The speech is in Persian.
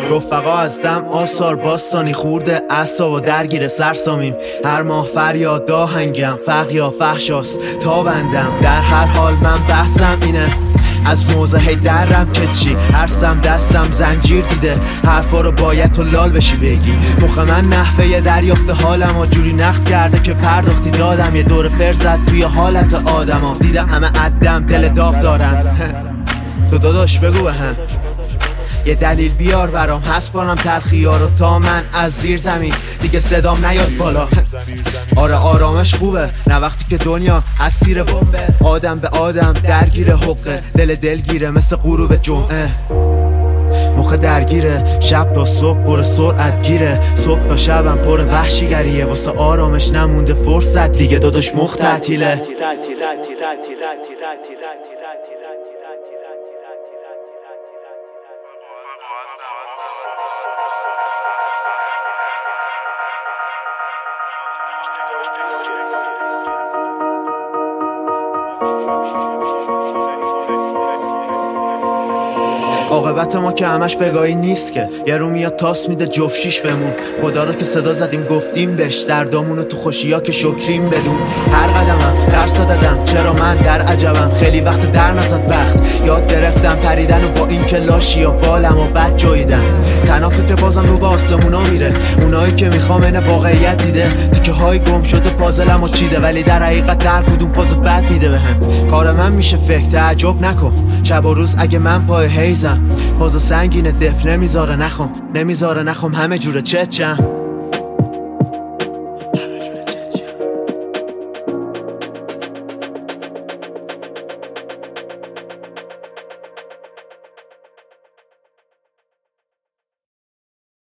رفقا از دم آثار باستانی خورده اعصاب و درگیر سرسامیم. هر ماه فریاد داهنگم فقر یا فحشاست تا بندم. در هر حال من بحثم اینه از موضع درم که چی هرسم دستم زنجیر دیده. حرفا رو باید تو لال بشی بگی. مخ من نحوه دریافت حالم و جوری نقد کرده که پرداختی دادم. یه دور فرزد توی حالت آدم ها دیدم همه عدم دل داغ دارن. تو داداش بگو به هم یه دلیل بیار برام هست کنم تلخیا رو تا من از زیر زمین دیگه صدام نیاد بالا. آره آرامش خوبه نه وقتی که دنیا اسیر بمبه. آدم به آدم درگیر حقه دل دلگیره مثل غروب جمعه. مخ درگیره شب تا صبح پر سرعت گیره. صبح تا شبم پر وحشیگریه واسه آرامش نمونده فرصت دیگه. داداش مخ تعطیله. عاقبت ما که همش بگاهی نیست که یه رو میاد تاس میده جفشیش بمون. خدا رو که صدا زدیم گفتیم بهش دردامونو تو خوشیا که شکریم بدون. هر قدمم درس دادم چرا من در عجبم. خیلی وقت در نزد بخت یاد گرفتم پریدن و با این که لاشی و بالم و بد جاییدم. تنها فکر بازم رو به آسمونا میره. اونایی که میخوام این واقعیت دیده تیکه های گم شده پازلم و چیده ولی در حقیقت در کدوم فاز بد میده بهم. کار من میشه فکر تعجب نکن شب و روز اگه من پای حیزم. فاز سنگینه دپ نمیذاره نخم همه جوره چچم.